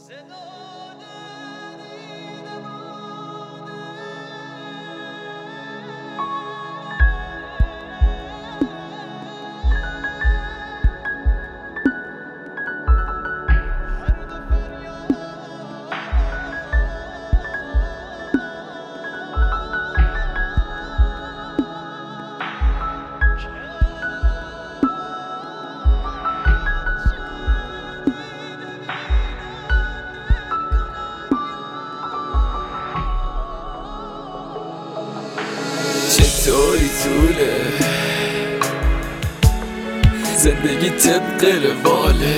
چطوری طوله زندگی طبق رواله،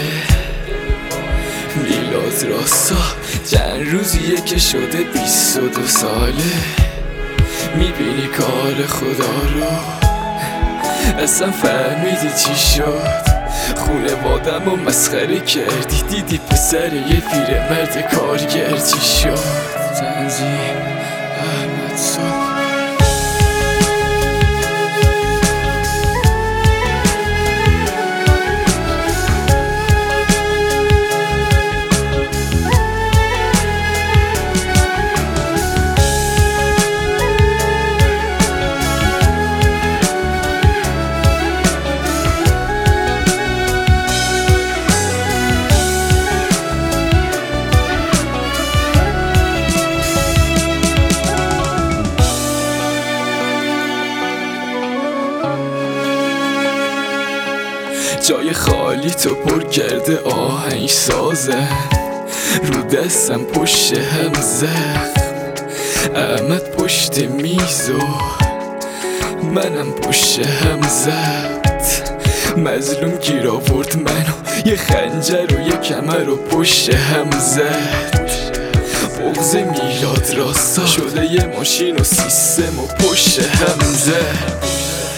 میلاد راستا چند روزیه که شده 22 ساله. میبینی کار خدا رو، اصلا فهمیدی چی شد؟ خونوادم و مسخره کردی، دیدی پسر یه پیرمرد کارگر چی شد؟ تنظیم احمد صبح. جای خالی تو پر کرده آهنگ سازن، رو دستم پشت هم زخم، احمد پشت میزو منم پشت هم زد. مظلوم گیر آورد منو، یه خنجر و یه کمر و پشت هم زد. بغض میلاد راستا شده یه ماشین و سیستم و پشت هم زد.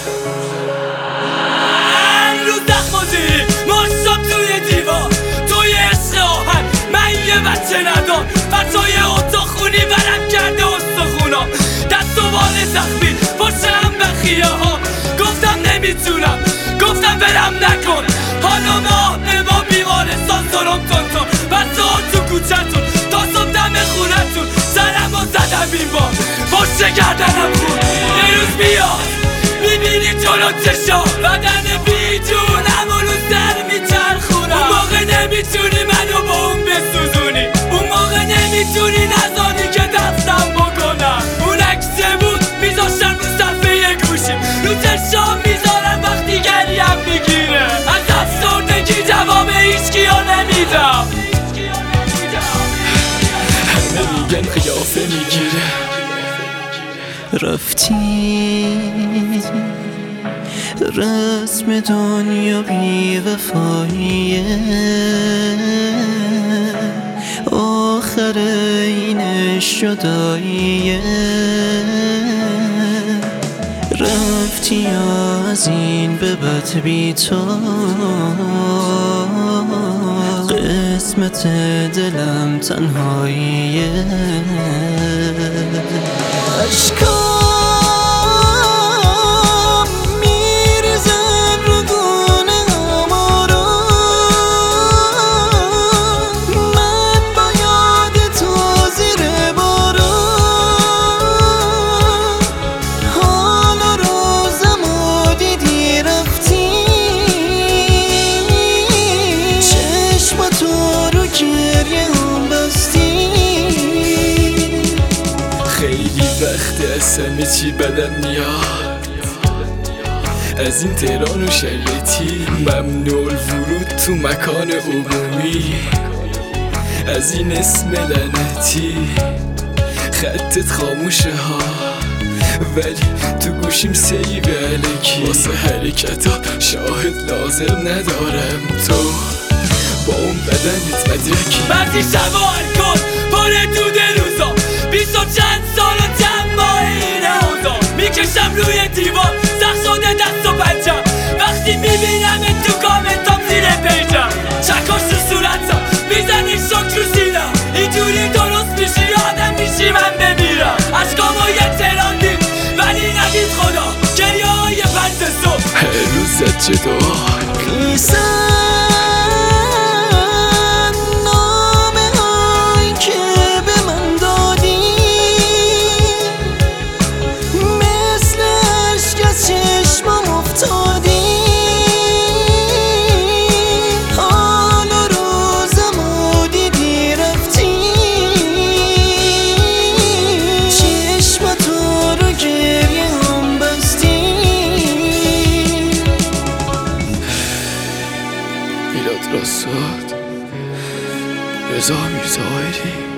بچه ندار بچای اتاق خونی برم کرده استخونام، دست و بال زخمی پشتم به خیه ها. گفتم نمیتونم، گفتم برم نکن، حالا ما بیمارستان سرم تون بچه ها تو کوچتون تا صبح دم خونتون، سرم و زدم این بار پشت گردنم خون. یه روز بیاد میبینی جلو چشا بدن بی جونم و رو سر میچرخونم. اون موقع نمیتونی منو با اون بسوزونی، اون موقع نمیتونی نزانی که دستم بکنم. اون عکسه بود میذاشتم رو صفحه گوشیم، رو چشام میذارم وقتی گریم میگیره. از افسردگی جواب هیچکیو نمیدم، همه میگن قیافه میگیره. رفتی رسم دنیا بی وفاییه، آخر اینش جداییه. رفتی از این به بد بی تو، قسمت دلم تنهاییه. خیلی وقت از همه چی بدم میاد، از این تهران و شریعتی، ممنوع الورود تو مکان عمومی، از این اسم لعنتی. خطت خاموشه ها ولی تو گوشیم سیب الکی، واسه حرکتا شاهد لازم ندارم. تو با اون بدنت مدرکی، بعضی شبا کن پاره دود روزا، 20 و چند سال و چند ماه اینه اوضاع. میکشم روی دیوار سخت شده دست و پنجم، وقتی میبینم تو کامنتام زیر پیجم. چکاش رو صورتم میزنی شک رو سینم، اینجوری درست میشی آدم میشی من بمیرم. عشقامو یه تراندیم ولی ندید خدا، گریه های پنج صبح هر روزت جدا. میلاد راسوات، رضا میرزاهری.